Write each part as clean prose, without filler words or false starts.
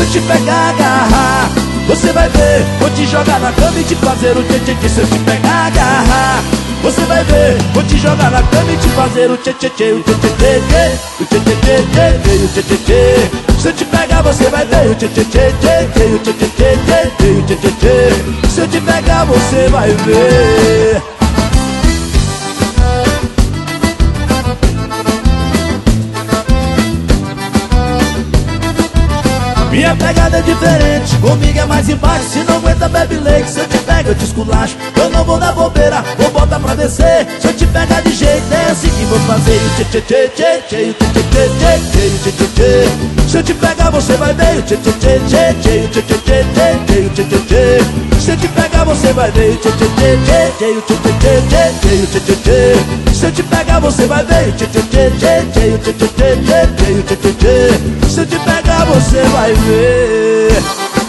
eu te pegar, agarrar, você vai ver. Vou te jogar na cama e te fazer o tchê-tchê-tchê. Se eu te pegar, agarrar, você vai ver. Vou te jogar na cama e te fazer o tchê-tchê-tchê. O tchê-tchê-tchê, o tchê-tchê-tchê, o tchê-tchê-tchê. Se eu te pegar, você vai ver o tchê-tchê-tchê, o tchê-tchê-tchê, o tchê-tchê-tchê. Se eu te pegar, você vai ver. Minha pegada é diferente, comigo é mais embaixo. Se não aguenta, bebe leite. Se eu te pego, eu te esculacho. Eu não vou dar bobeira, vou botar pra descer. Se eu te pegar de jeito, é assim que vou fazer. O tchê-tchê-tchê-tchê, o tchê-tchê-tchê-tchê, o tchê-tchê-tchê. Se eu te pegar, você vai ver. O tchê-tchê-tchê-tchê, o tchê-tchê-tchê-tchê, o tchê-tchê-tchê. Se eu te pegar, você vai ver. O tchê-tchê-tchê-tchê, o tchê-tchê-tchê-tchê, o tchê-tchê-tchê. Se eu te pegar, você vai ver. O tchê-tchê-tchê-tchê, o tchê-tchê-tchê-tchê, o tchê-tchê-tchê. Se eu te pegar, você vai ver.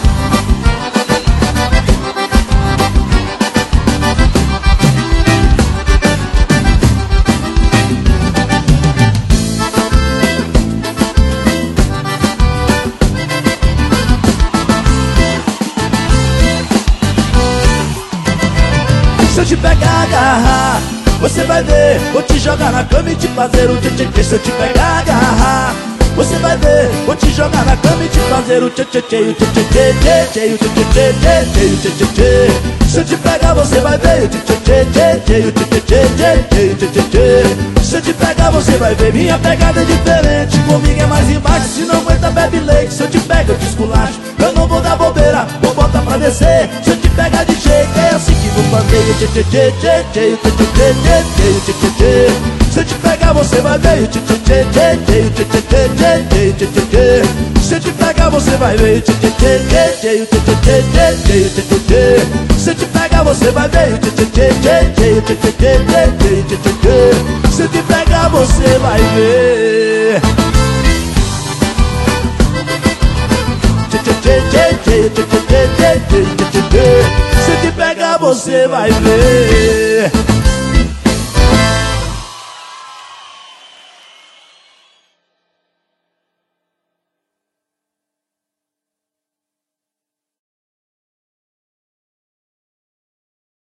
Se eu te pegar, agarrar, você vai ver. Vou te jogar na cama e te fazer o tchê-tchê-tchê. Se eu te pegar, agarrar, você vai ver. Vou te jogar na cama e te fazer o tchê-tchê-tchê, o tchê-tchê-tchê-tchê, o tchê-tchê-tchê-tchê, o tchê-tchê-tchê. Se eu te pegar, você vai ver. O tchê-tchê-tchê-tchê, o tchê-tchê-tchê-tchê, o tchê-tchê-tchê. Se eu te pegar, você vai ver. Minha pegada é diferente, comigo é mais embaixo. Se não aguenta, bebe leite. Se eu te pego, eu te esculacho. Eu não vou dar bobeira, vou botar pra descer. Se eu te pegar de jeito, é assim que vou fazer. O tchê-tchê-tchê-tchê, o tchê-tchê-tchê-tchê, o tchê-tchê-tchê. Se eu te pegar, você vai ver. O tchê-tchê-tchê-tchê, o tchê-tchê-tchê-tchê, o tchê-tchê-tchê. Se eu te pegar, você vai ver. O tchê-tchê-tchê-tchê, o tchê-tchê-tchê-tchê, o tchê-tchê-tchê. Se eu te pegar, você vai ver. O tchê-tchê-tchê-tchê, o tchê-tchê-tchê-tchê, o tchê-tchê-tchê. Se eu te pegar, você vai ver. Tchê-tchê-tchê-tchê, tchê-tchê-tchê-tchê, tchê-tchê-tchê. Se eu te pegar, você vai ver.